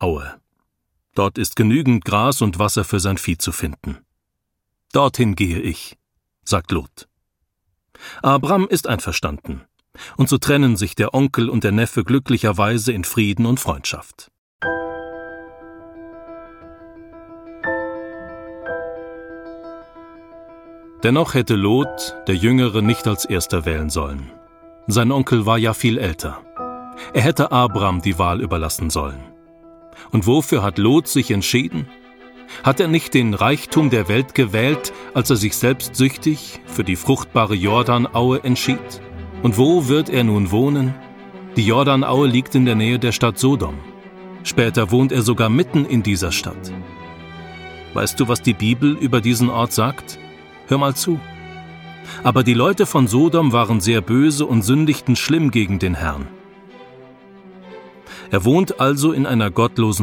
Aue. Dort ist genügend Gras und Wasser für sein Vieh zu finden. Dorthin gehe ich, sagt Lot. Abram ist einverstanden, und so trennen sich der Onkel und der Neffe glücklicherweise in Frieden und Freundschaft. Dennoch hätte Lot, der Jüngere, nicht als Erster wählen sollen. Sein Onkel war ja viel älter. Er hätte Abram die Wahl überlassen sollen. Und wofür hat Lot sich entschieden? Hat er nicht den Reichtum der Welt gewählt, als er sich selbstsüchtig für die fruchtbare Jordanaue entschied? Und wo wird er nun wohnen? Die Jordanaue liegt in der Nähe der Stadt Sodom. Später wohnt er sogar mitten in dieser Stadt. Weißt du, was die Bibel über diesen Ort sagt? Hör mal zu. Aber die Leute von Sodom waren sehr böse und sündigten schlimm gegen den Herrn. Er wohnt also in einer gottlosen